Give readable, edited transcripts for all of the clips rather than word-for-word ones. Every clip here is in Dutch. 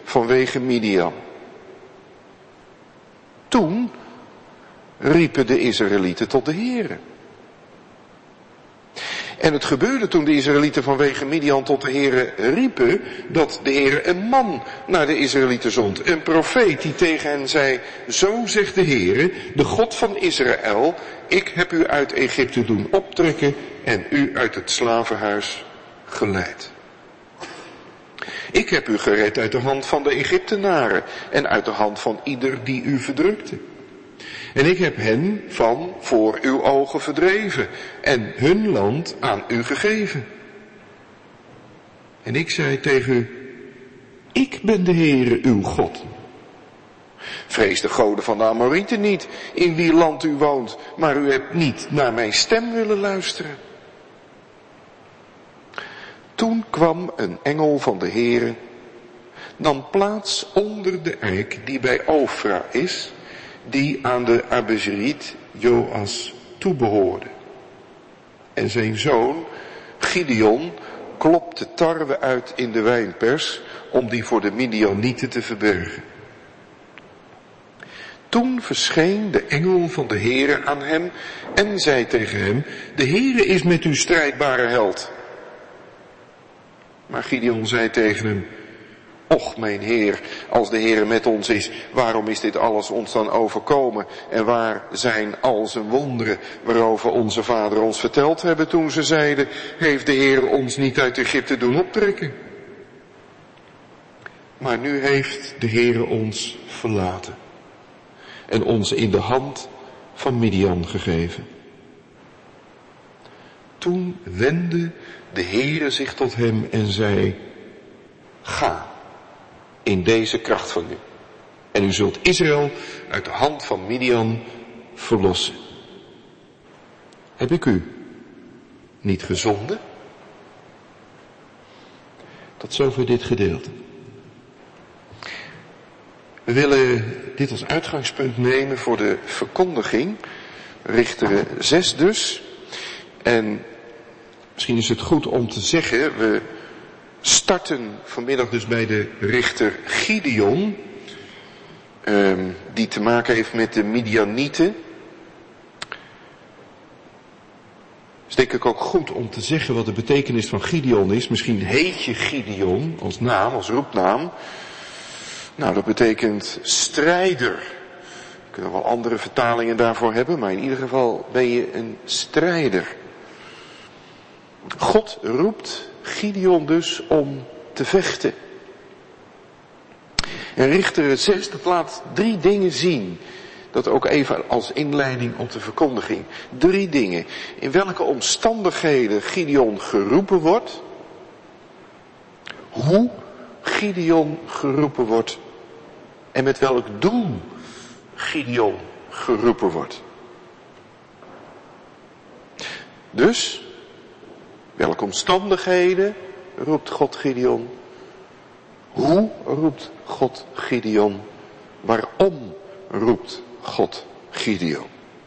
vanwege Midian. Toen riepen de Israëlieten tot de Heere. En het gebeurde toen de Israëlieten vanwege Midian tot de Heere riepen, dat de Heere een man naar de Israëlieten zond. Een profeet die tegen hen zei, zo zegt de Heere, de God van Israël, ik heb u uit Egypte doen optrekken en u uit het slavenhuis geleid. Ik heb u gered uit de hand van de Egyptenaren en uit de hand van ieder die u verdrukte. En ik heb hen van voor uw ogen verdreven en hun land aan u gegeven. En ik zei tegen u, ik ben de Heere uw God. Vrees de goden van de Amorieten niet, in wie land u woont, maar u hebt niet naar mijn stem willen luisteren. Toen kwam een engel van de Heere, nam plaats onder de eik die bij Ofra is, die aan de Abezriet Joas toebehoorde. En zijn zoon Gideon klopte tarwe uit in de wijnpers om die voor de Midianieten te verbergen. Toen verscheen de engel van de Heere aan hem en zei tegen hem, de Heere is met uw strijdbare held. Maar Gideon zei tegen hem, och mijn Heer, als de Heere met ons is, waarom is dit alles ons dan overkomen? En waar zijn al zijn wonderen waarover onze vader ons verteld hebben toen ze zeiden, heeft de Heere ons niet uit Egypte doen optrekken? Maar nu heeft de Heere ons verlaten en ons in de hand van Midian gegeven. Toen wendde de Heere zich tot hem en zei, ga in deze kracht van u. En u zult Israël uit de hand van Midian verlossen. Heb ik u niet gezonden? Tot zover dit gedeelte. We willen dit als uitgangspunt nemen voor de verkondiging. Richteren 6 dus. En misschien is het goed om te zeggen, we starten vanmiddag dus bij de richter Gideon, die te maken heeft met de Midianieten. Het is denk ik ook goed om te zeggen wat de betekenis van Gideon is. Misschien heet je Gideon als naam, als roepnaam. Nou, dat betekent strijder. We kunnen wel andere vertalingen daarvoor hebben, maar in ieder geval ben je een strijder. God roept Gideon dus om te vechten. En Richteren 6, dat laat 3 dingen zien. Dat ook even als inleiding op de verkondiging. 3 dingen. In welke omstandigheden Gideon geroepen wordt. Hoe Gideon geroepen wordt. En met welk doel Gideon geroepen wordt. Dus, welke omstandigheden roept God Gideon? Hoe roept God Gideon? Waarom roept God Gideon?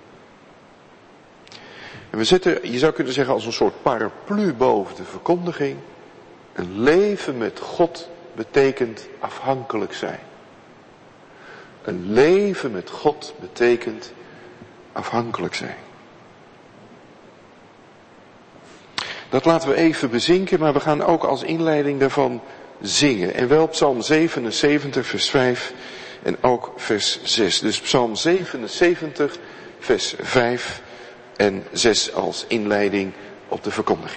En we zetten, je zou kunnen zeggen als een soort paraplu boven de verkondiging. Een leven met God betekent afhankelijk zijn. Een leven met God betekent afhankelijk zijn. Dat laten we even bezinken, maar we gaan ook als inleiding daarvan zingen. En wel Psalm 77 vers 5 en ook vers 6. Dus Psalm 77 vers 5 en 6 als inleiding op de verkondiging.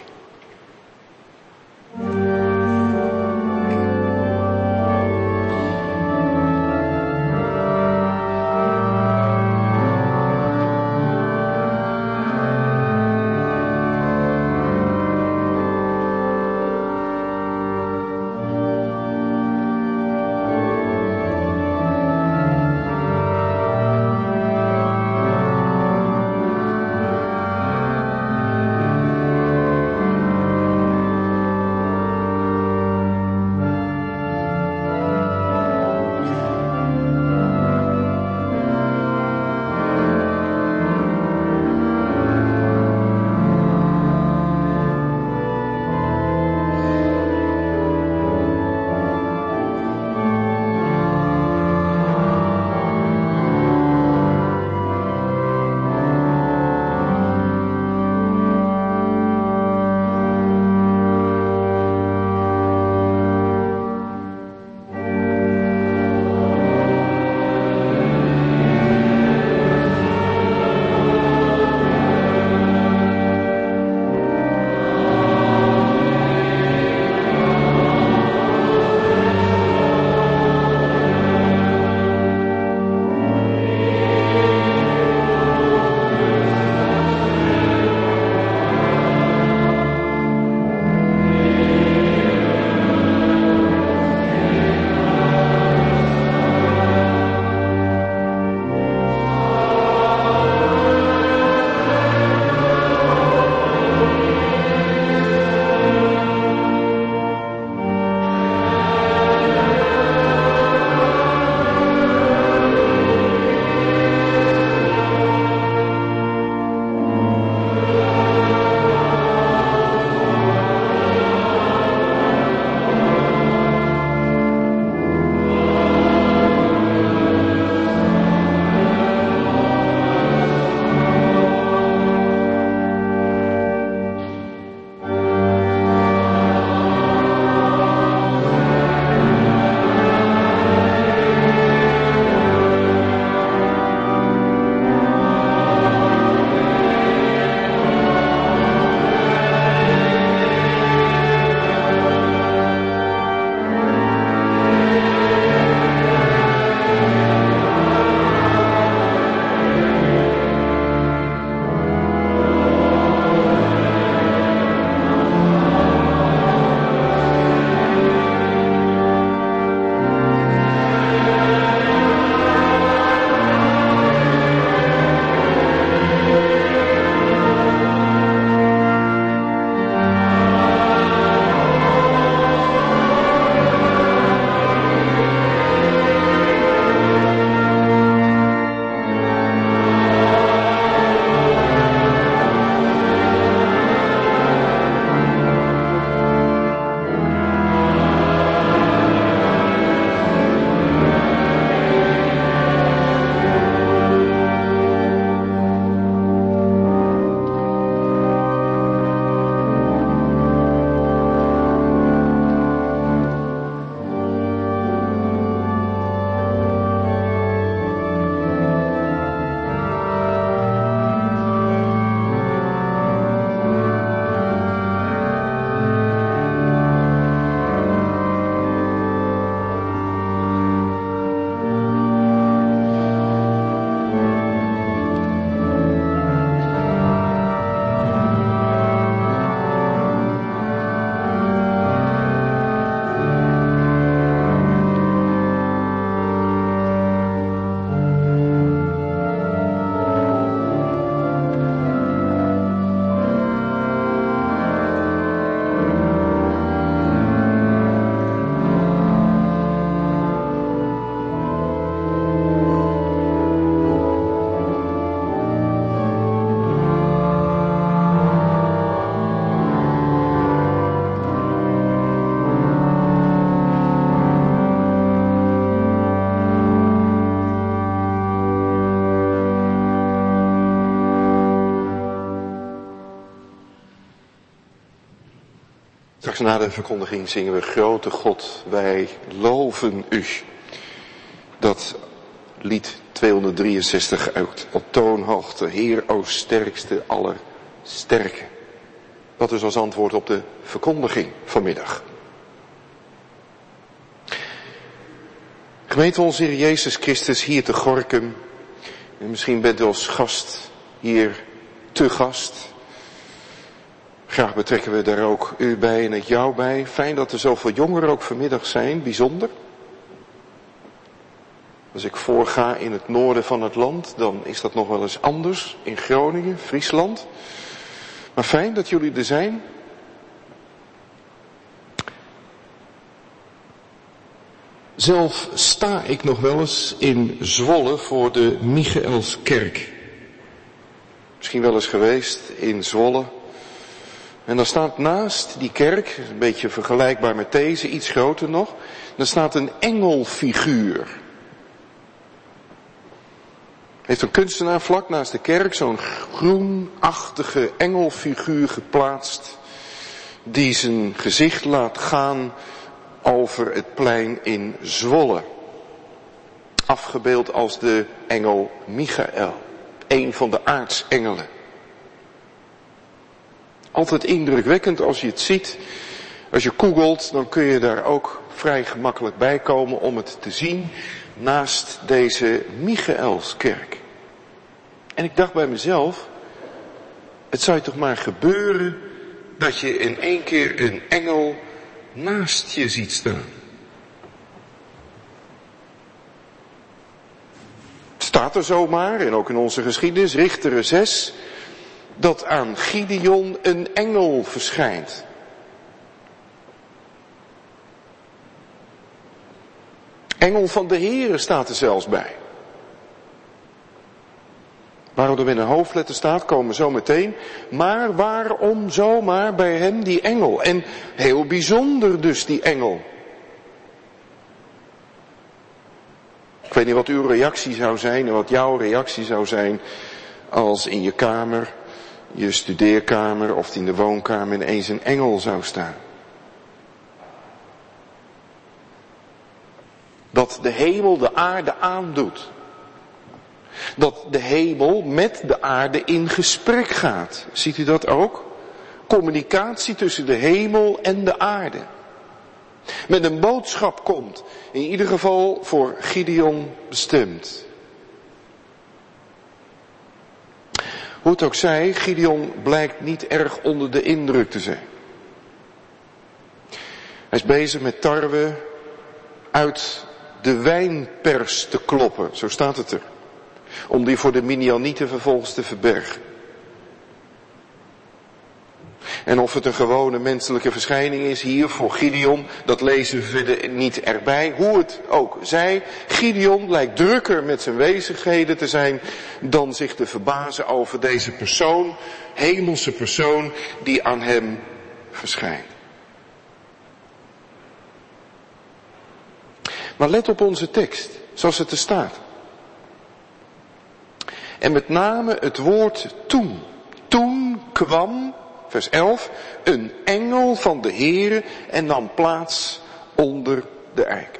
Straks na de verkondiging zingen we Grote God, wij loven u. Dat lied 263 uit op toonhoogte. Heer, o sterkste aller sterken. Dat is als antwoord op de verkondiging vanmiddag. Gemeente onze Heer Jezus Christus hier te Gorinchem. En misschien bent u als gast hier te gast. Graag betrekken we daar ook u bij en het jou bij. Fijn dat er zoveel jongeren ook vanmiddag zijn, bijzonder. Als ik voorga in het noorden van het land, dan is dat nog wel eens anders. In Groningen, Friesland. Maar fijn dat jullie er zijn. Zelf sta ik nog wel eens in Zwolle voor de Michaelskerk. Misschien wel eens geweest in Zwolle. En dan staat naast die kerk, een beetje vergelijkbaar met deze, iets groter nog. Dan staat een engelfiguur. Heeft een kunstenaar vlak naast de kerk zo'n groenachtige engelfiguur geplaatst. Die zijn gezicht laat gaan over het plein in Zwolle. Afgebeeld als de engel Michael. Een van de aartsengelen. Altijd indrukwekkend als je het ziet. Als je googelt, dan kun je daar ook vrij gemakkelijk bij komen om het te zien. Naast deze Michaelskerk. En ik dacht bij mezelf, het zou toch maar gebeuren dat je in één keer een engel naast je ziet staan. Het staat er zomaar, en ook in onze geschiedenis, Richteren 6, dat aan Gideon een engel verschijnt. Engel van de Heere staat er zelfs bij. Waarom er met een hoofdletter staat, komen we zo meteen. Maar waarom zomaar bij hem die engel? En heel bijzonder dus die engel. Ik weet niet wat uw reactie zou zijn en wat jouw reactie zou zijn als in je kamer, je studeerkamer of in de woonkamer ineens een engel zou staan. Dat de hemel de aarde aandoet. Dat de hemel met de aarde in gesprek gaat. Ziet u dat ook? Communicatie tussen de hemel en de aarde. Met een boodschap komt. In ieder geval voor Gideon bestemd. Hoe het ook zij, Gideon blijkt niet erg onder de indruk te zijn. Hij is bezig met tarwe uit de wijnpers te kloppen. Zo staat het er. Om die voor de Midianieten vervolgens te verbergen. En of het een gewone menselijke verschijning is hier voor Gideon, dat lezen we verder niet erbij. Hoe het ook zij, Gideon lijkt drukker met zijn bezigheden te zijn dan zich te verbazen over deze persoon, hemelse persoon die aan hem verschijnt. Maar let op onze tekst, zoals het er staat. En met name het woord toen. Toen kwam, vers 11, een engel van de Heere en nam plaats onder de eik.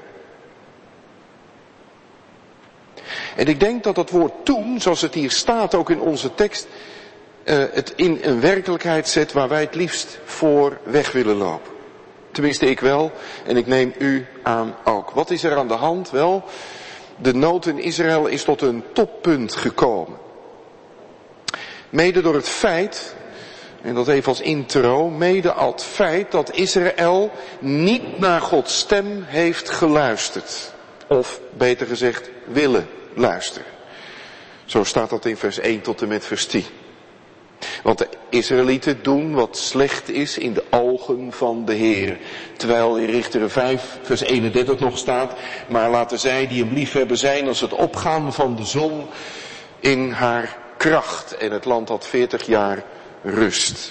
En ik denk dat dat woord toen, zoals het hier staat ook in onze tekst, het in een werkelijkheid zet waar wij het liefst voor weg willen lopen. Tenminste ik wel en ik neem u aan ook. Wat is er aan de hand? Wel, de nood in Israël is tot een toppunt gekomen. Mede door het feit, en dat even als intro, mede al het feit dat Israël niet naar Gods stem heeft geluisterd. Of beter gezegd, willen luisteren. Zo staat dat in vers 1 tot en met vers 10. Want de Israëlieten doen wat slecht is in de ogen van de Heer. Terwijl in Richteren 5 vers 31 nog staat, maar laten zij die hem liefhebben zijn als het opgaan van de zon in haar kracht. En het land had 40 jaar rust.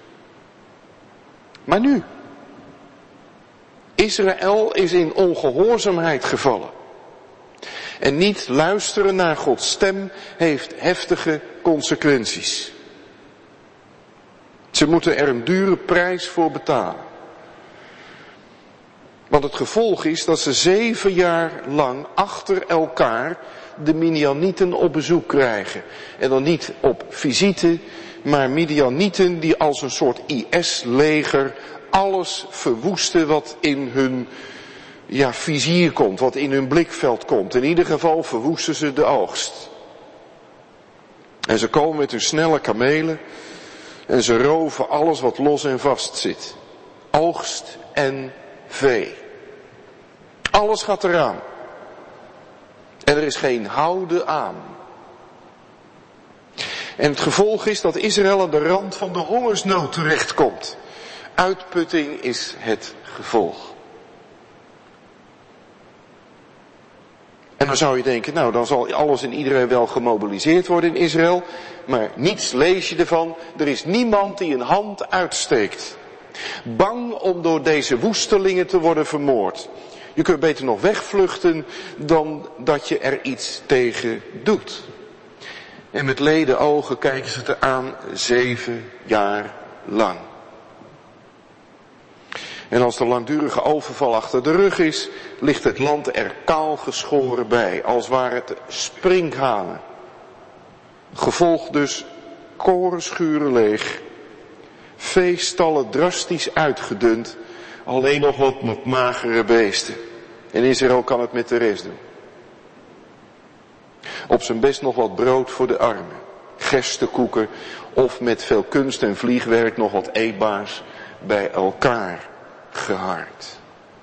Maar nu, Israël is in ongehoorzaamheid gevallen. En niet luisteren naar Gods stem heeft heftige consequenties. Ze moeten er een dure prijs voor betalen. Want het gevolg is dat ze 7 jaar lang achter elkaar de Midianieten op bezoek krijgen. En dan niet op visite, maar Midianieten die als een soort IS-leger alles verwoesten wat in hun vizier komt, wat in hun blikveld komt. In ieder geval verwoesten ze de oogst. En ze komen met hun snelle kamelen en ze roven alles wat los en vast zit. Oogst en vee. Alles gaat eraan. En er is geen houden aan. En het gevolg is dat Israël aan de rand van de hongersnood terechtkomt. Uitputting is het gevolg. En dan zou je denken, nou dan zal alles en iedereen wel gemobiliseerd worden in Israël. Maar niets lees je ervan. Er is niemand die een hand uitsteekt. Bang om door deze woestelingen te worden vermoord. Je kunt beter nog wegvluchten dan dat je er iets tegen doet. En met leden ogen kijken ze het er aan 7 jaar lang. En als de langdurige overval achter de rug is, ligt het land er kaal geschoren bij, als waren het sprinkhanen. Gevolg dus korenschuren leeg, veestallen drastisch uitgedund, alleen nog wat magere beesten. En Israël kan het met de rest doen. Op zijn best nog wat brood voor de armen, gerstekoeken of met veel kunst en vliegwerk nog wat eetbaars bij elkaar geharkt.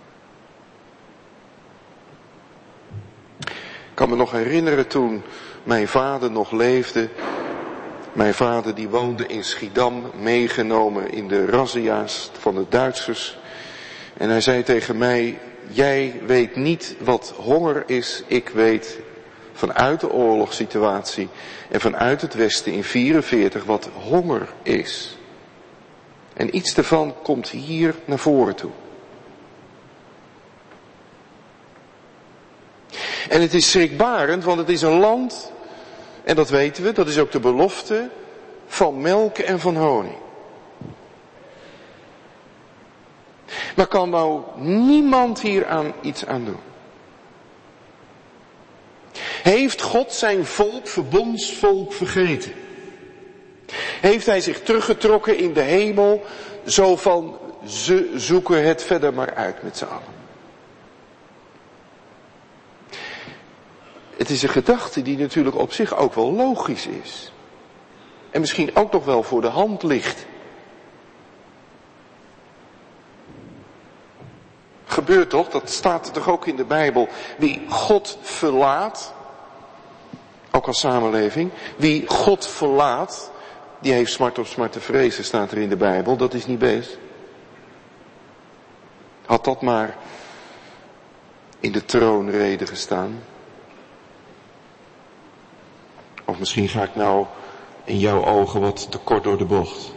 Ik kan me nog herinneren toen mijn vader nog leefde. Mijn vader die woonde in Schiedam, meegenomen in de razzia's van de Duitsers. En hij zei tegen mij, jij weet niet wat honger is, ik weet vanuit de oorlogssituatie en vanuit het Westen in 1944 wat honger is. En iets daarvan komt hier naar voren toe. En het is schrikbarend, want het is een land, en dat weten we, dat is ook de belofte, van melk en van honing. Maar kan nou niemand hier iets aan doen? Heeft God zijn volk, verbondsvolk, vergeten? Heeft hij zich teruggetrokken in de hemel, zo van, ze zoeken het verder maar uit met z'n allen? Het is een gedachte die natuurlijk op zich ook wel logisch is. En misschien ook nog wel voor de hand ligt. Gebeurt toch, dat staat toch ook in de Bijbel. Wie God verlaat, ook als samenleving, wie God verlaat, die heeft smart op smart te vrezen, staat er in de Bijbel. Dat is niet best. Had dat maar in de troonrede gestaan. Of misschien ga ik nou in jouw ogen wat te kort door de bocht.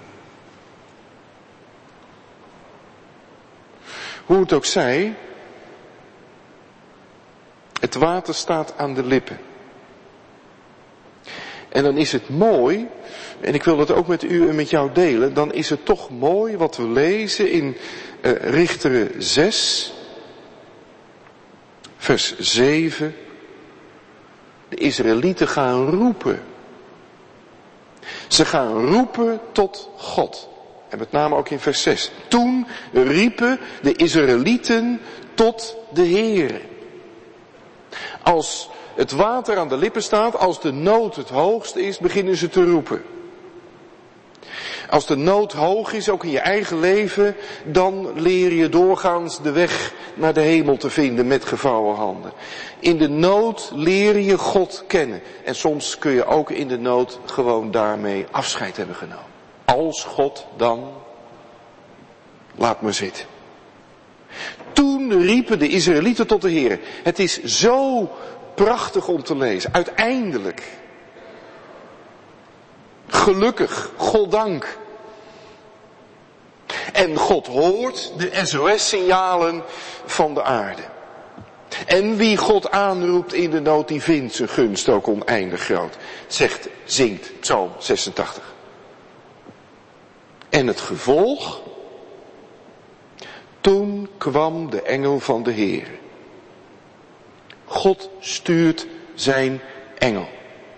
Hoe het ook zij, het water staat aan de lippen. En dan is het mooi, en ik wil dat ook met u en met jou delen, dan is het toch mooi wat we lezen in Richteren 6, vers 7. De Israëlieten gaan roepen. Ze gaan roepen tot God. En met name ook in vers 6. Toen riepen de Israëlieten tot de Heere. Als het water aan de lippen staat, als de nood het hoogst is, beginnen ze te roepen. Als de nood hoog is, ook in je eigen leven, dan leer je doorgaans de weg naar de hemel te vinden met gevouwen handen. In de nood leer je God kennen. En soms kun je ook in de nood gewoon daarmee afscheid hebben genomen. Als God dan, laat me zitten. Toen riepen de Israëlieten tot de Heer. Het is zo prachtig om te lezen. Uiteindelijk. Gelukkig, goddank. En God hoort de SOS-signalen van de aarde. En wie God aanroept in de nood, die vindt zijn gunst ook oneindig groot. Zingt Psalm 86. En het gevolg? Toen kwam de engel van de Heer. God stuurt zijn engel.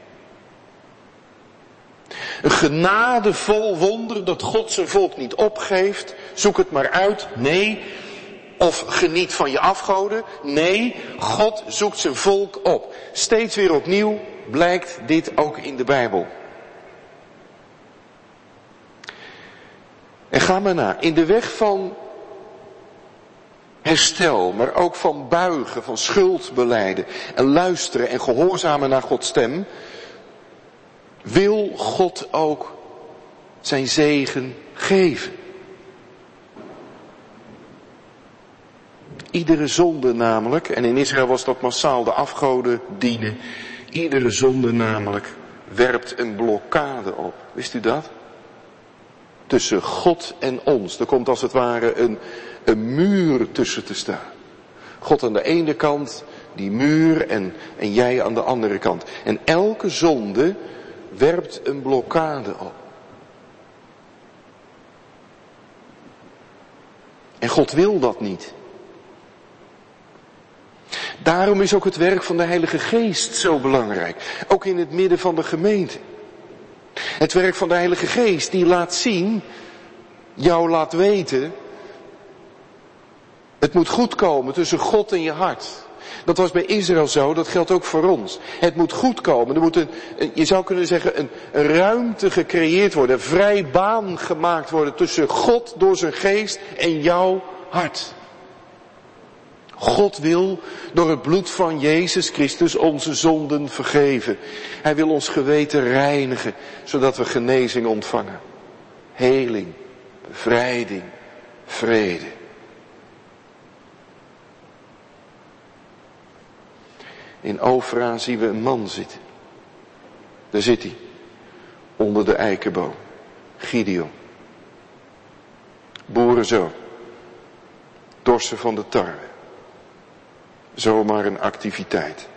Een genadevol wonder dat God zijn volk niet opgeeft. Zoek het maar uit. Nee. Of geniet van je afgoden. Nee, God zoekt zijn volk op. Steeds weer opnieuw blijkt dit ook in de Bijbel. En ga maar na. In de weg van herstel, maar ook van buigen, van schuldbelijden en luisteren en gehoorzamen naar Gods stem, wil God ook zijn zegen geven. Iedere zonde namelijk, en in Israël was dat massaal de afgoden dienen, iedere zonde namelijk werpt een blokkade op. Wist u dat? Tussen God en ons. Er komt als het ware een muur tussen te staan. God aan de ene kant, die muur en jij aan de andere kant. En elke zonde werpt een blokkade op. En God wil dat niet. Daarom is ook het werk van de Heilige Geest zo belangrijk. Ook in het midden van de gemeente. Het werk van de Heilige Geest die laat zien, jou laat weten, het moet goed komen tussen God en je hart. Dat was bij Israël zo, dat geldt ook voor ons. Het moet goed komen. Er moet je zou kunnen zeggen, een ruimte gecreëerd worden, een vrij baan gemaakt worden tussen God door zijn geest en jouw hart. God wil door het bloed van Jezus Christus onze zonden vergeven. Hij wil ons geweten reinigen, zodat we genezing ontvangen. Heling, bevrijding, vrede. In Ofra zien we een man zitten. Daar zit hij, onder de eikenboom. Gideon. Boerenzoon. Dorsen van de tarwe. Zomaar een activiteit.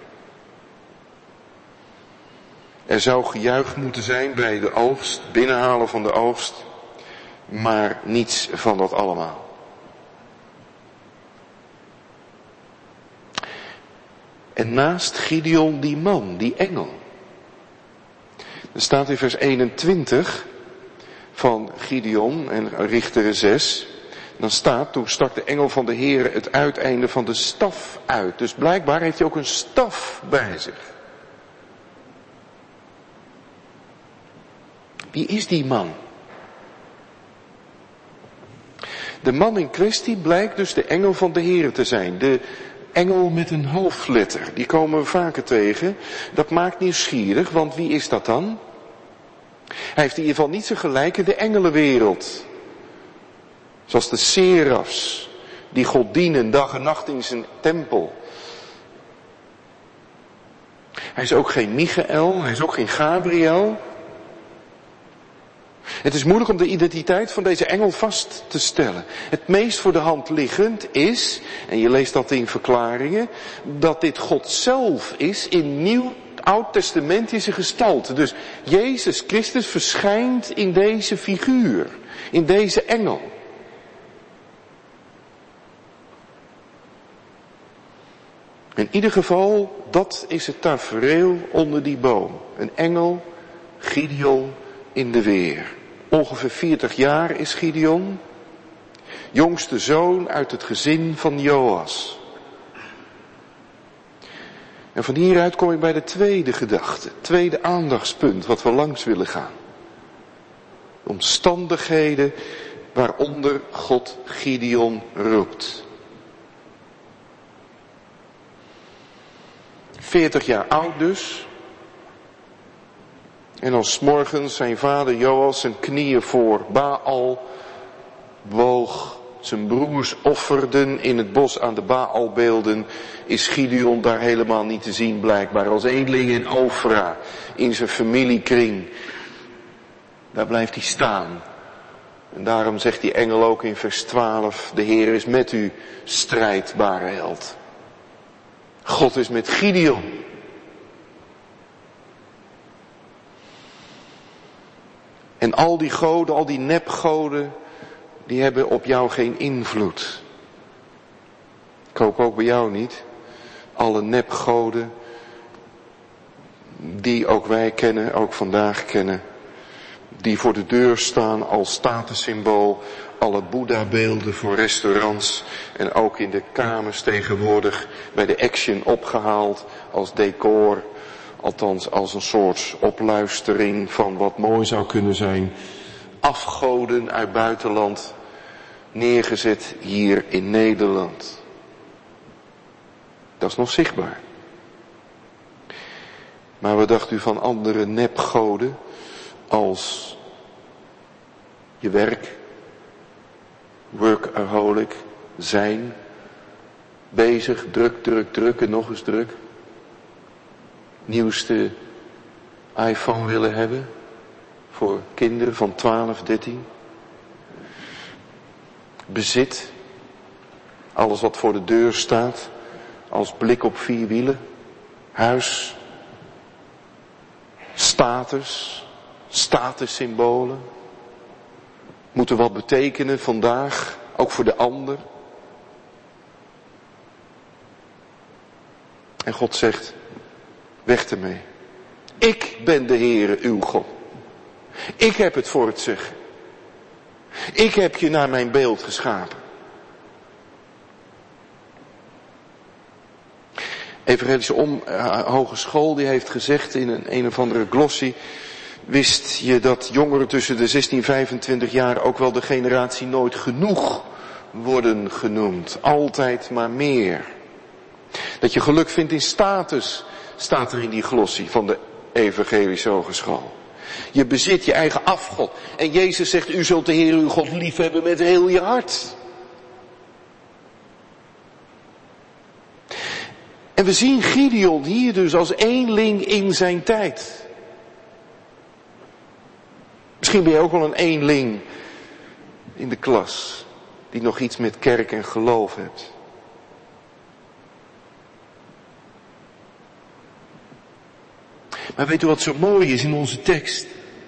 Er zou gejuich moeten zijn bij de oogst, binnenhalen van de oogst, maar niets van dat allemaal. En naast Gideon die man, die engel. Er staat in vers 21 van Gideon en Richteren 6... Dan staat, toen stak de engel van de Heer het uiteinde van de staf uit. Dus blijkbaar heeft hij ook een staf bij zich. Wie is die man? De man in kwestie blijkt dus de engel van de Heer te zijn. De engel met een hoofdletter. Die komen we vaker tegen. Dat maakt nieuwsgierig, want wie is dat dan? Hij heeft in ieder geval niet zijn gelijk in de engelenwereld. Zoals de serafs, die God dienen dag en nacht in zijn tempel. Hij is ook geen Michael, hij is ook geen Gabriel. Het is moeilijk om de identiteit van deze engel vast te stellen. Het meest voor de hand liggend is, en je leest dat in verklaringen, dat dit God zelf is in nieuw oud-testamentische gestalte. Dus Jezus Christus verschijnt in deze figuur, in deze engel. In ieder geval, dat is het tafereel onder die boom. Een engel, Gideon in de weer. Ongeveer 40 jaar is Gideon. Jongste zoon uit het gezin van Joas. En van hieruit kom ik bij de tweede gedachte. Tweede aandachtspunt wat we langs willen gaan. Omstandigheden waaronder God Gideon roept. 40 jaar oud dus. En als 's morgens zijn vader Joas zijn knieën voor Baal boog, zijn broers offerden in het bos aan de Baalbeelden, is Gideon daar helemaal niet te zien blijkbaar. Als eenling in Ofra, in zijn familiekring. Daar blijft hij staan. En daarom zegt die engel ook in vers 12, de Heer is met u, strijdbare held. God is met Gideon. En al die goden, al die nepgoden, die hebben op jou geen invloed. hoop ook bij jou niet. Alle nepgoden, die ook wij kennen, ook vandaag kennen. Die voor de deur staan als statussymbool. Alle Boeddha-beelden voor restaurants. En ook in de kamers tegenwoordig bij de Action opgehaald als decor. Althans als een soort opluistering van wat mooi zou kunnen zijn. Afgoden uit buitenland neergezet hier in Nederland. Dat is nog zichtbaar. Maar wat dacht u van andere nepgoden als je werk, workaholic, zijn, bezig, druk en nog eens druk. Nieuwste iPhone willen hebben voor kinderen van 12, 13. Bezit, alles wat voor de deur staat, als blik op 4 wielen. Huis, statussymbolen. Moeten wat betekenen vandaag, ook voor de ander. En God zegt, weg ermee. Ik ben de Heere uw God. Ik heb het voor het zeggen. Ik heb je naar mijn beeld geschapen. Evangelische Hogeschool die heeft gezegd in een of andere glossie. Wist je dat jongeren tussen de 16 en 25 jaar ook wel de generatie nooit genoeg worden genoemd? Altijd maar meer. Dat je geluk vindt in status, staat er in die glossie van de Evangelische Hogeschool. Je bezit je eigen afgod. En Jezus zegt, u zult de Heer uw God liefhebben met heel je hart. En we zien Gideon hier dus als eenling in zijn tijd. Misschien ben je ook wel een eenling in de klas, die nog iets met kerk en geloof hebt. Maar weet u wat zo mooi is in onze tekst?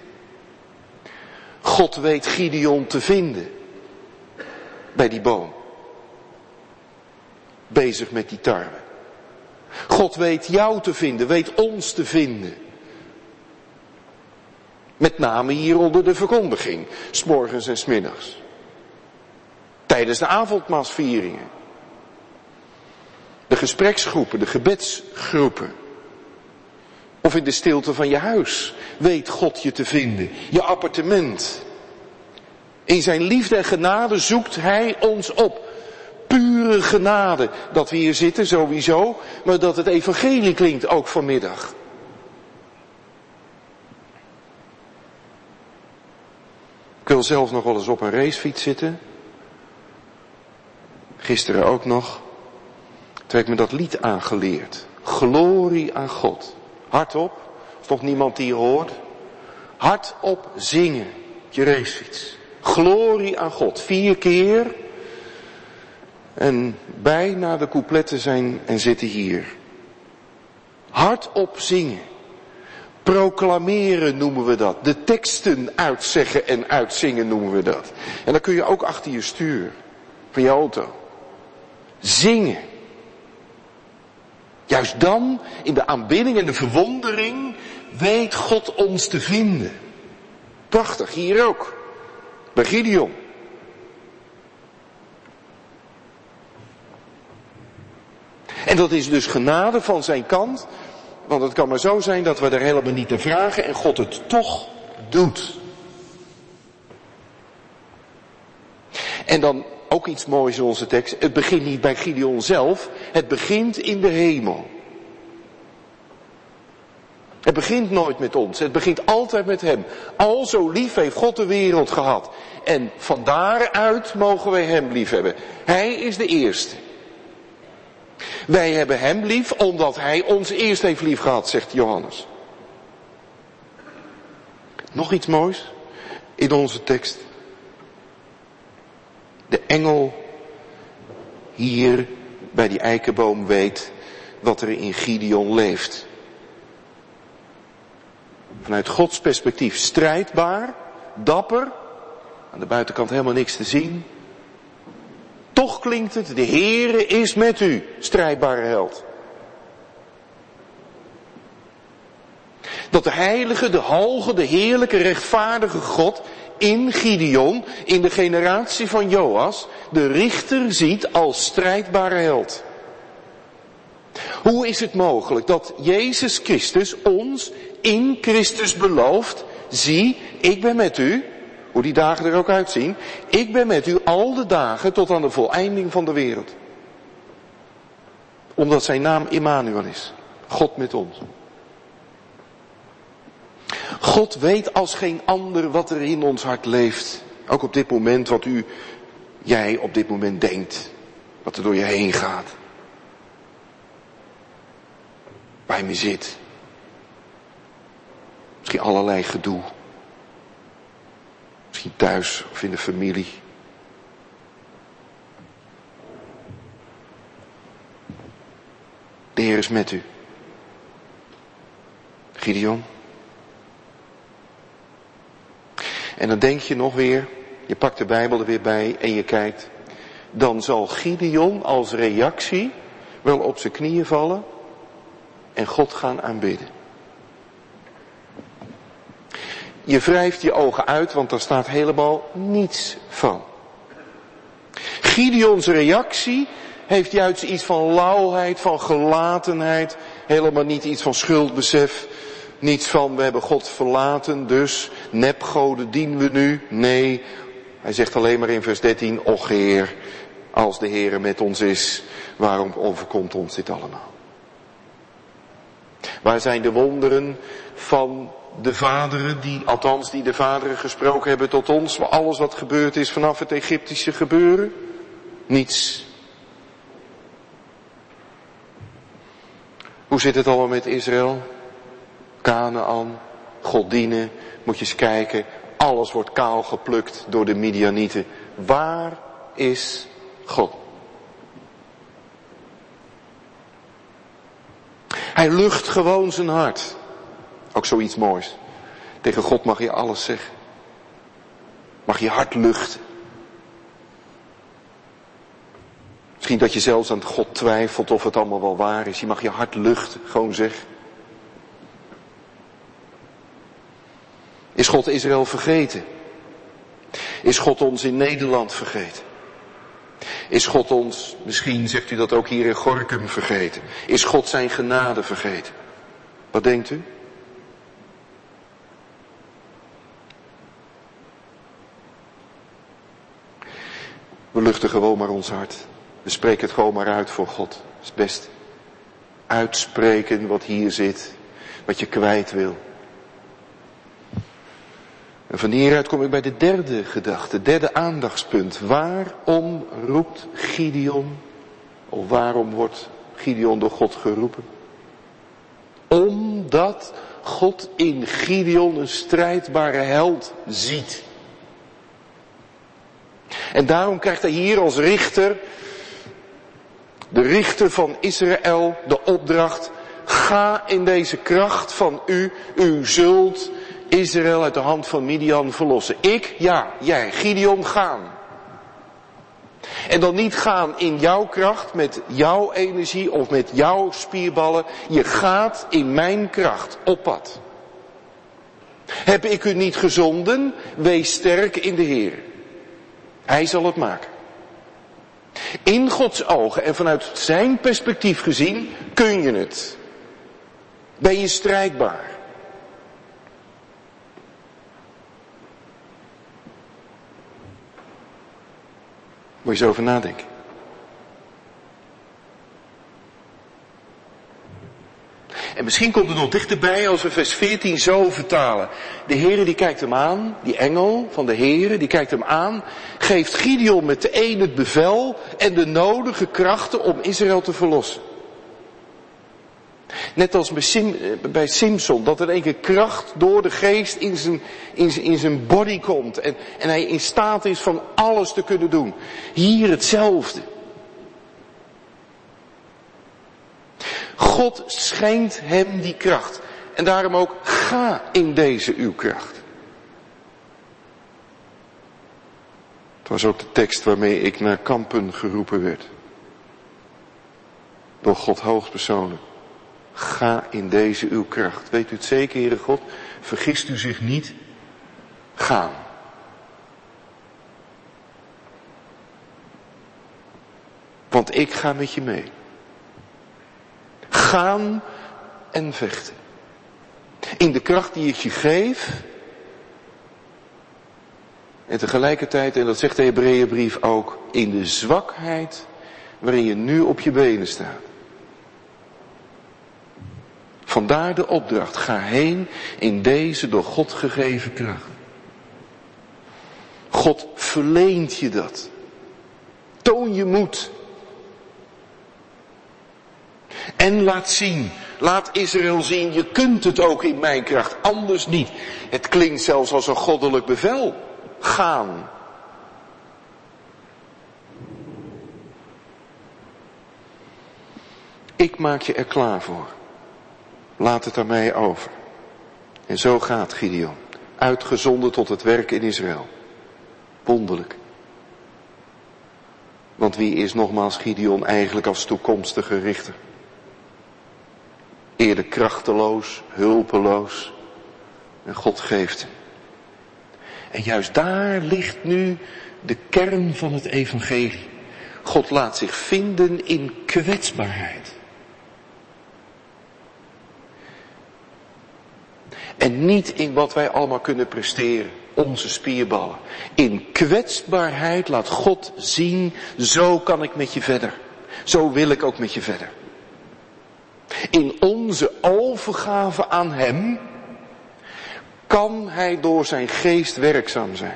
God weet Gideon te vinden. Bij die boom. Bezig met die tarwe. God weet jou te vinden, weet ons te vinden. Met name hier onder de verkondiging, 's morgens en 's middags. Tijdens de avondmaalsvieringen. De gespreksgroepen, de gebedsgroepen. Of in de stilte van je huis weet God je te vinden. Je appartement. In zijn liefde en genade zoekt hij ons op. Pure genade dat we hier zitten sowieso, maar dat het evangelie klinkt ook vanmiddag. Ik wil zelf nog wel eens op een racefiets zitten. Gisteren ook nog. Toen heb ik me dat lied aangeleerd. Glorie aan God. Hardop, is toch niemand die je hoort? Hardop zingen, op je racefiets. Glorie aan God, 4 keer. En bijna de coupletten zijn en zitten hier. Hardop zingen. Proclameren noemen we dat. De teksten uitzeggen en uitzingen noemen we dat. En dan kun je ook achter je stuur van je auto. Zingen. Juist dan, in de aanbidding en de verwondering, weet God ons te vinden. Prachtig, hier ook. Bij Gideon. En dat is dus genade van zijn kant. Want het kan maar zo zijn dat we er helemaal niet te vragen en God het toch doet. En dan ook iets moois in onze tekst. Het begint niet bij Gideon zelf. Het begint in de hemel. Het begint nooit met ons. Het begint altijd met hem. Al zo lief heeft God de wereld gehad. En van daaruit mogen wij hem lief hebben. Hij is de eerste. Wij hebben hem lief omdat hij ons eerst heeft lief gehad, zegt Johannes. Nog iets moois in onze tekst. De engel hier bij die eikenboom weet wat er in Gideon leeft. Vanuit Gods perspectief strijdbaar, dapper, aan de buitenkant helemaal niks te zien. toch klinkt het, de Heere is met u, strijdbare held. Dat de heilige, de hoge, de heerlijke, rechtvaardige God in Gideon, in de generatie van Joas, de richter ziet als strijdbare held. Hoe is het mogelijk dat Jezus Christus ons in Christus belooft, zie, ik ben met u, hoe die dagen er ook uitzien, ik ben met u al de dagen tot aan de voleinding van de wereld. Omdat zijn naam Immanuel is, God met ons. God weet als geen ander wat er in ons hart leeft. Ook op dit moment wat jij op dit moment denkt. Wat er door je heen gaat. Bij me zit. Misschien allerlei gedoe. Misschien thuis of in de familie. De Heer is met u. Gideon. En dan denk je nog weer, je pakt de Bijbel er weer bij en je kijkt. Dan zal Gideon als reactie wel op zijn knieën vallen en God gaan aanbidden. Je wrijft je ogen uit, want daar staat helemaal niets van. Gideons reactie heeft juist iets van lauwheid, van gelatenheid. Helemaal niet iets van schuldbesef. Niets van, we hebben God verlaten, dus nepgoden dienen we nu. Nee, hij zegt alleen maar in vers 13, och Heer, als de Heer met ons is, waarom overkomt ons dit allemaal? Waar zijn de wonderen van de vaderen, die de vaderen gesproken hebben tot ons, alles wat gebeurd is vanaf het Egyptische gebeuren? Niets. Hoe zit het allemaal met Israël? Kanaan, God dienen, moet je eens kijken, alles wordt kaal geplukt door de Midianieten. Waar is God? Hij lucht gewoon zijn hart. Ook zoiets moois. Tegen God mag je alles zeggen. Mag je hart luchten. Misschien dat je zelfs aan God twijfelt of het allemaal wel waar is. Je mag je hart luchten, gewoon zeggen. Is God Israël vergeten? Is God ons in Nederland vergeten? Is God ons, misschien zegt u dat ook hier in Gorinchem, vergeten? Is God zijn genade vergeten? Wat denkt u? We luchten gewoon maar ons hart. We spreken het gewoon maar uit voor God. Dat is het beste. Uitspreken wat hier zit. Wat je kwijt wil. En van hieruit kom ik bij de derde gedachte, derde aandachtspunt. Waarom roept Gideon, of waarom wordt Gideon door God geroepen? Omdat God in Gideon een strijdbare held ziet. En daarom krijgt hij hier als richter, de richter van Israël, de opdracht: ga in deze kracht van u zult Israël uit de hand van Midian verlossen. Ik, ja, jij, Gideon, gaan. En dan niet gaan in jouw kracht, met jouw energie of met jouw spierballen. Je gaat in mijn kracht op pad. Heb ik u niet gezonden? Wees sterk in de Heer. Hij zal het maken. In Gods ogen en vanuit zijn perspectief gezien kun je het. Ben je strijdbaar. Moet je eens over nadenken. En misschien komt het nog dichterbij als we vers 14 zo vertalen. De Heere die kijkt hem aan, die engel van de Heere, die kijkt hem aan, geeft Gideon meteen het bevel en de nodige krachten om Israël te verlossen. Net als bij Simson, dat er een keer kracht door de geest in zijn body komt. En hij in staat is van alles te kunnen doen. Hier hetzelfde. God schenkt hem die kracht. En daarom ook, ga in deze uw kracht. Het was ook de tekst waarmee ik naar kampen geroepen werd. Door God hoogstpersoonlijk. Ga in deze uw kracht. Weet u het zeker, Heere God? Vergist u zich niet. Gaan. Want ik ga met je mee. Gaan en vechten. In de kracht die ik je geef. En tegelijkertijd, en dat zegt de Hebreeënbrief ook, in de zwakheid waarin je nu op je benen staat. Vandaar de opdracht, ga heen in deze door God gegeven kracht. God verleent je dat. Toon je moed. En laat Israël zien, je kunt het ook in mijn kracht, anders niet. Het klinkt zelfs als een goddelijk bevel. Gaan. Ik maak je er klaar voor. Laat het aan mij over. En zo gaat Gideon. Uitgezonden tot het werk in Israël. Wonderlijk. Want wie is nogmaals Gideon eigenlijk als toekomstige richter? Eerder krachteloos, hulpeloos. En God geeft hem. En juist daar ligt nu de kern van het evangelie. God laat zich vinden in kwetsbaarheid. En niet in wat wij allemaal kunnen presteren. Onze spierballen. In kwetsbaarheid laat God zien, zo kan ik met je verder. Zo wil ik ook met je verder. In onze overgave aan hem kan hij door zijn geest werkzaam zijn.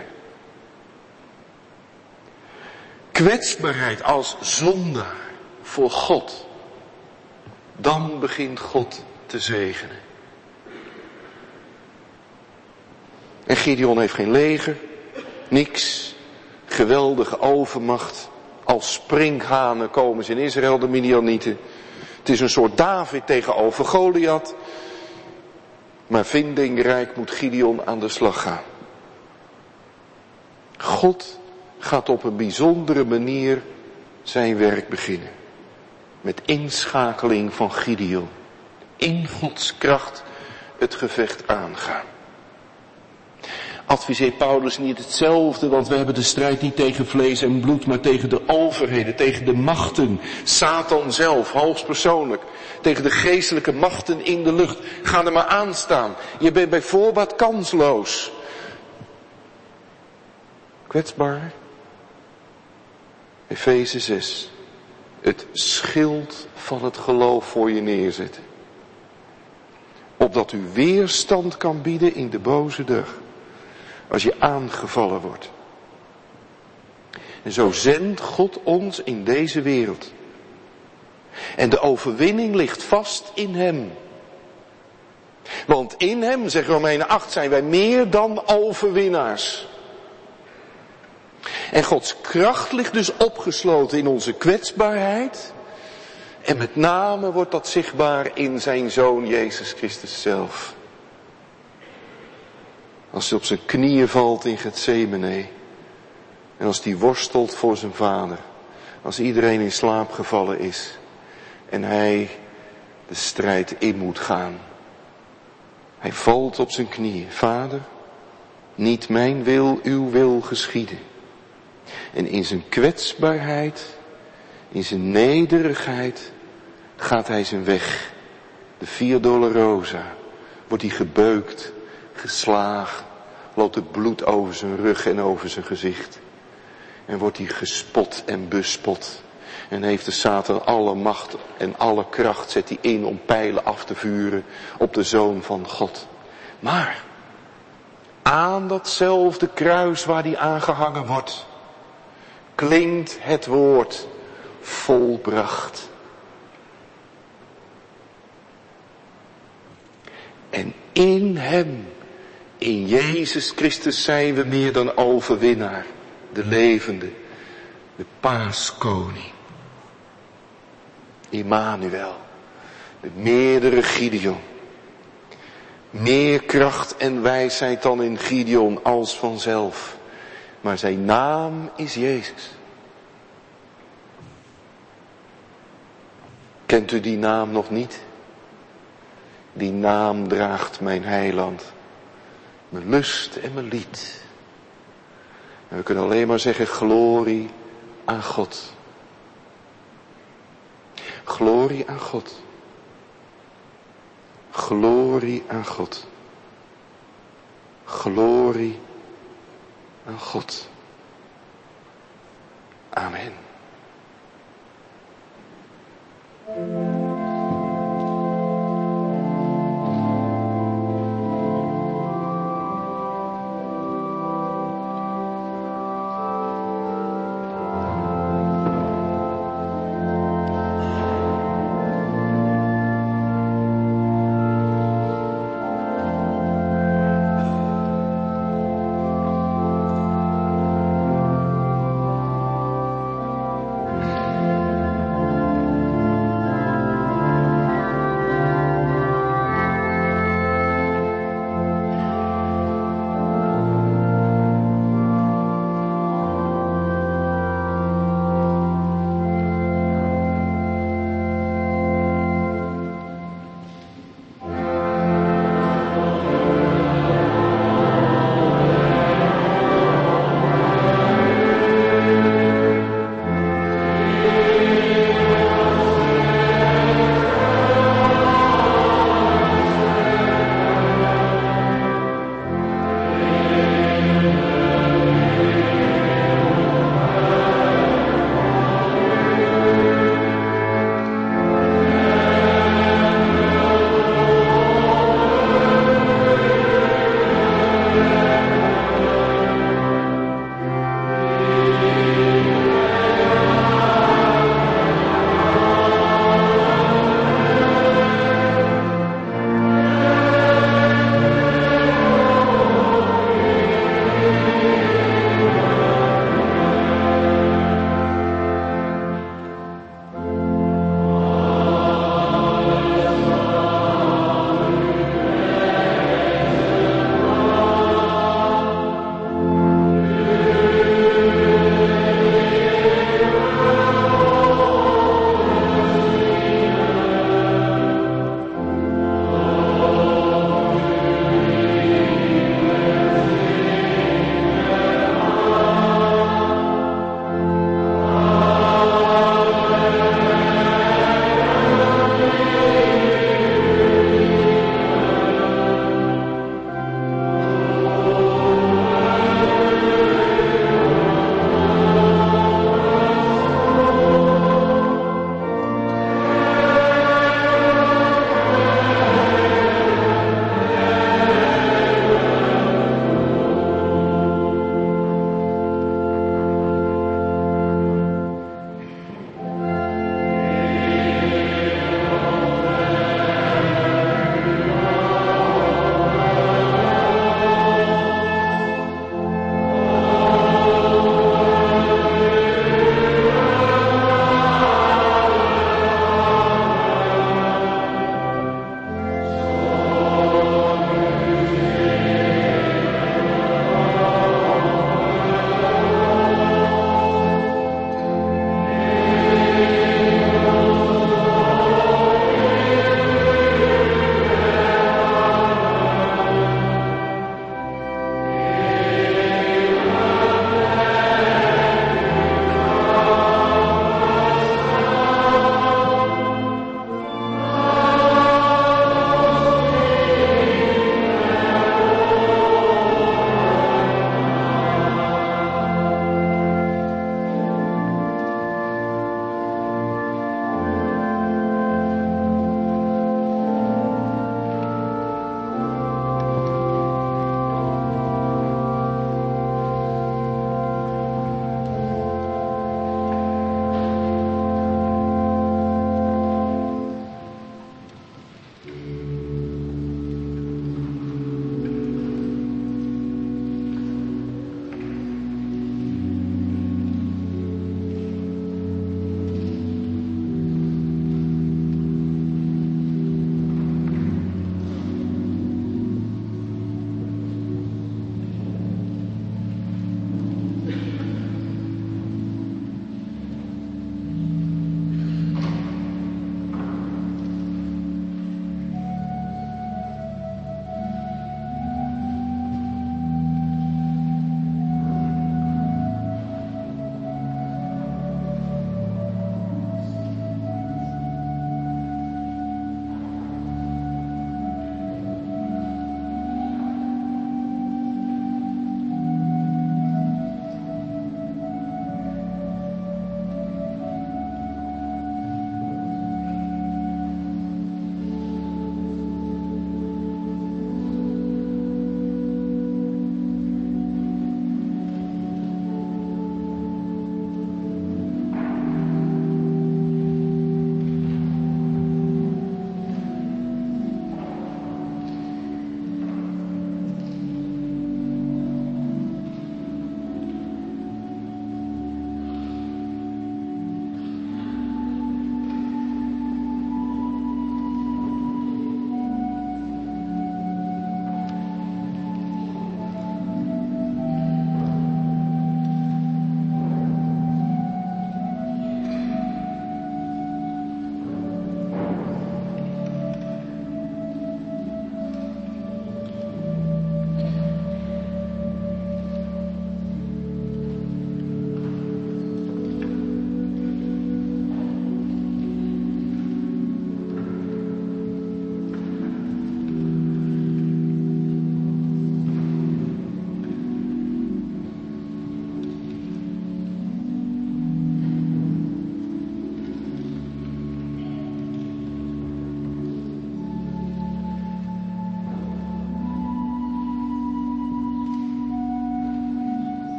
Kwetsbaarheid als zondaar voor God. Dan begint God te zegenen. En Gideon heeft geen leger, niks, geweldige overmacht. Als sprinkhanen komen ze in Israël, de Midianieten. Het is een soort David tegenover Goliath. Maar vindingrijk moet Gideon aan de slag gaan. God gaat op een bijzondere manier zijn werk beginnen. Met inschakeling van Gideon. In Gods kracht het gevecht aangaan. Adviseert Paulus niet hetzelfde, want we hebben de strijd niet tegen vlees en bloed, maar tegen de overheden, tegen de machten, Satan zelf, hoogstpersoonlijk, tegen de geestelijke machten in de lucht. Ga er maar aan staan. Je bent bij voorbaat kansloos. Kwetsbaar. Efeze 6. Het schild van het geloof voor je neerzetten. Opdat u weerstand kan bieden in de boze dag. Als je aangevallen wordt. En zo zendt God ons in deze wereld. En de overwinning ligt vast in hem. Want in hem, zegt Romeinen 8, zijn wij meer dan overwinnaars. En Gods kracht ligt dus opgesloten in onze kwetsbaarheid. En met name wordt dat zichtbaar in zijn Zoon Jezus Christus zelf. Als hij op zijn knieën valt in Getsemane. En als hij worstelt voor zijn vader. Als iedereen in slaap gevallen is. En hij de strijd in moet gaan. Hij valt op zijn knieën. Vader, niet mijn wil, uw wil geschieden. En in zijn kwetsbaarheid, in zijn nederigheid, gaat hij zijn weg. De Via Dolorosa. Wordt hij gebeukt, geslagen, loopt het bloed over zijn rug en over zijn gezicht. En wordt hij gespot en bespot. En heeft de Satan alle macht en alle kracht, zet hij in om pijlen af te vuren op de Zoon van God. Maar aan datzelfde kruis waar hij aangehangen wordt, klinkt het woord volbracht. En in hem, in Jezus Christus, zijn we meer dan overwinnaar. De levende, de paaskoning. Immanuel, de meerdere Gideon. Meer kracht en wijsheid dan in Gideon als vanzelf. maar zijn naam is Jezus. Kent u die naam nog niet? Die naam draagt mijn heiland, mijn lust en mijn lied. En we kunnen alleen maar zeggen, glorie aan God. Glorie aan God. Glorie aan God. Glorie aan God. Amen.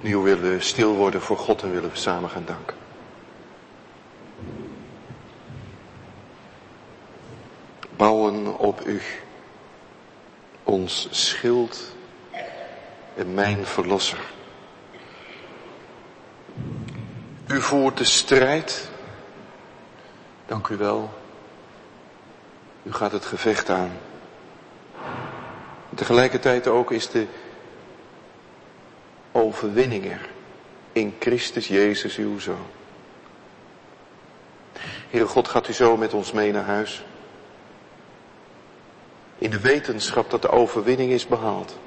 Nu willen we stil worden voor God en willen we samen gaan danken. Bouwen op u, ons schild en mijn verlosser. U voert de strijd. Dank u wel. U gaat het gevecht aan. Tegelijkertijd ook is de overwinning er. In Christus Jezus uw Zoon. Heere God, gaat u zo met ons mee naar huis. In de wetenschap dat de overwinning is behaald.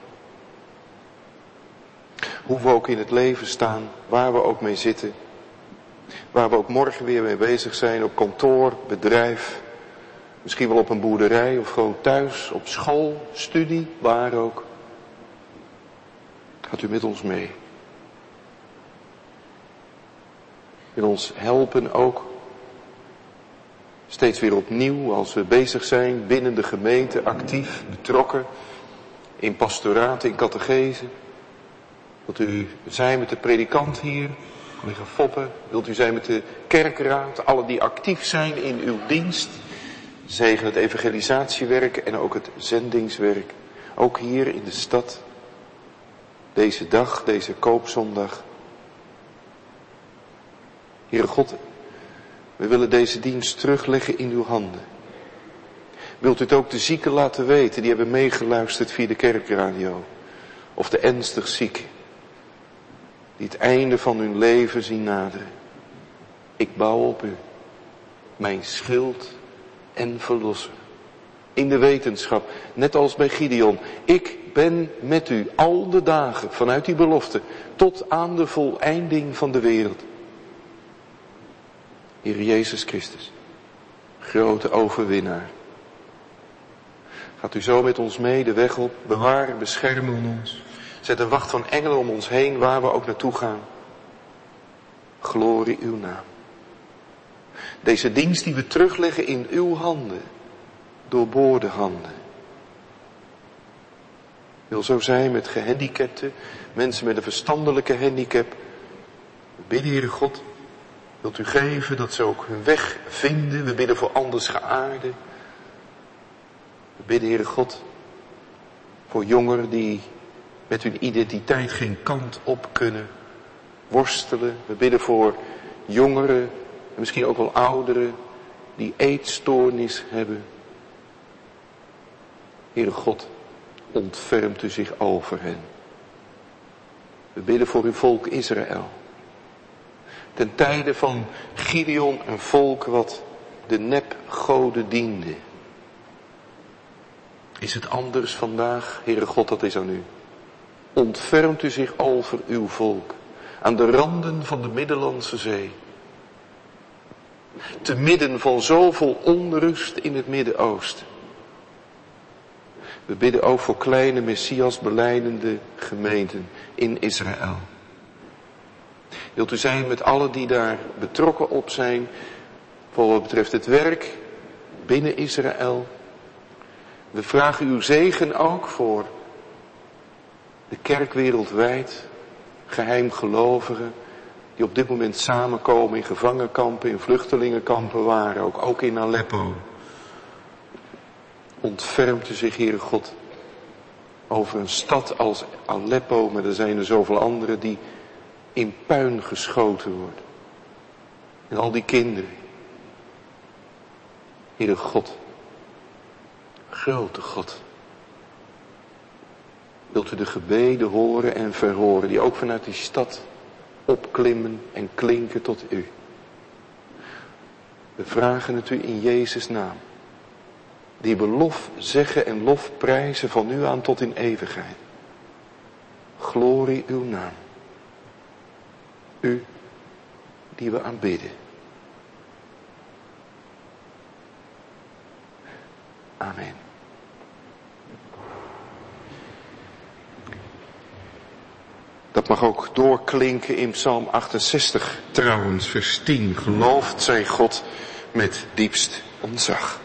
Hoe we ook in het leven staan, waar we ook mee zitten. Waar we ook morgen weer mee bezig zijn, op kantoor, bedrijf. Misschien wel op een boerderij of gewoon thuis, op school, studie, waar ook. Gaat u met ons mee. Wil ons helpen ook. Steeds weer opnieuw als we bezig zijn binnen de gemeente, actief, betrokken. In pastoraat, in catechese. Wilt u zijn met de predikant hier, collega Foppe. Wilt u zijn met de kerkraad, allen die actief zijn in uw dienst. Zegen het evangelisatiewerk en ook het zendingswerk. Ook hier in de stad. Deze dag, deze koopzondag. Heere God, we willen deze dienst terugleggen in uw handen. Wilt u het ook de zieken laten weten, die hebben meegeluisterd via de kerkradio. Of de ernstig zieken, die het einde van hun leven zien naderen. Ik bouw op u, mijn schild en verlosser. In de wetenschap, net als bij Gideon. Ik ben met u al de dagen vanuit die belofte tot aan de voleinding van de wereld. Heer Jezus Christus, grote overwinnaar. Gaat u zo met ons mee de weg op, bewaren, beschermen ons. Zet een wacht van engelen om ons heen waar we ook naartoe gaan. Glorie uw naam. Deze dienst die we terugleggen in uw handen, doorboorde handen. Wil zo zijn met gehandicapten, mensen met een verstandelijke handicap. We bidden, Heere God, wilt u geven dat ze ook hun weg vinden. We bidden voor anders geaarden. We bidden, Heere God, voor jongeren die met hun identiteit geen kant op kunnen worstelen. We bidden voor jongeren, en misschien ook wel ouderen, die eetstoornis hebben. Heere God, ontfermt u zich over hen. We bidden voor uw volk Israël. Ten tijde van Gideon, een volk wat de nepgoden diende. Is het anders vandaag? Heere God, dat is aan u. Ontfermt u zich over uw volk. Aan de randen van de Middellandse Zee. Te midden van zoveel onrust in het Midden-Oosten. We bidden ook voor kleine Messias belijdende gemeenten in Israël. Wilt u zijn met allen die daar betrokken op zijn, voor wat betreft het werk binnen Israël. We vragen uw zegen ook voor de kerk wereldwijd, geheimgelovigen, die op dit moment samenkomen in gevangenkampen, in vluchtelingenkampen waren, ook in Aleppo. Ontfermt u zich, Heere God, over een stad als Aleppo, maar er zijn er zoveel andere die in puin geschoten worden. En al die kinderen. Heere God, grote God, wilt u de gebeden horen en verhoren, die ook vanuit die stad opklimmen en klinken tot u. We vragen het u in Jezus' naam. Die we lof zeggen en lof prijzen van nu aan tot in eeuwigheid. Glorie uw naam. U die we aanbidden. Amen. Dat mag ook doorklinken in Psalm 68 trouwens, vers 10. Geloofd zij God met diepst ontzag.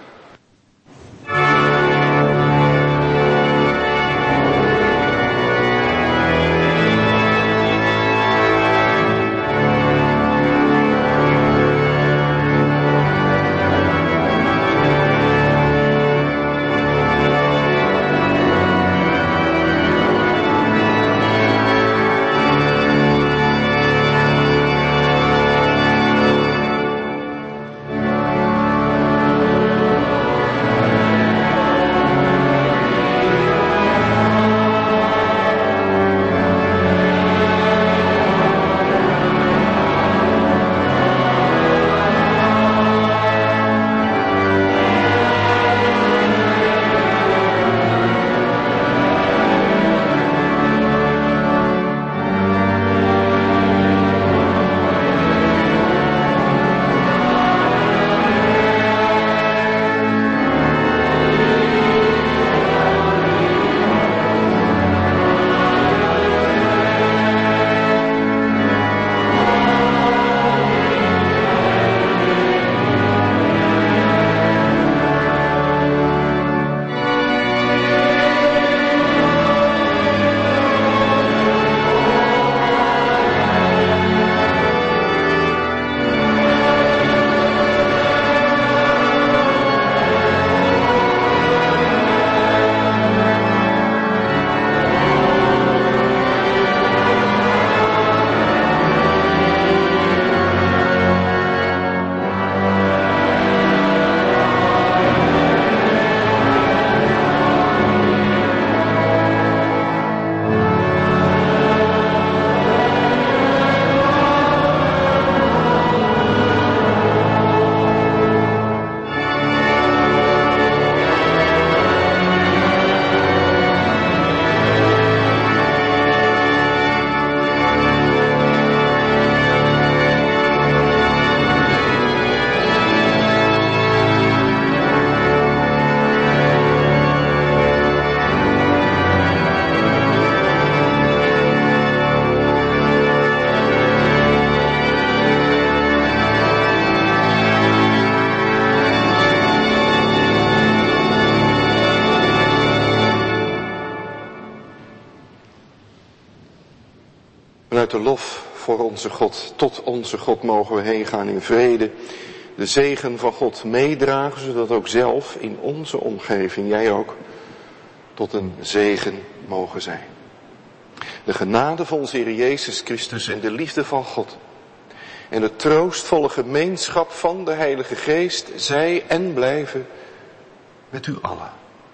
Vanuit de lof voor onze God, tot onze God mogen we heen gaan in vrede. De zegen van God meedragen, zodat ook zelf in onze omgeving, jij ook, tot een zegen mogen zijn. De genade van onze Heer Jezus Christus en de liefde van God en de troostvolle gemeenschap van de Heilige Geest, zij en blijven met u allen.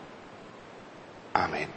Amen.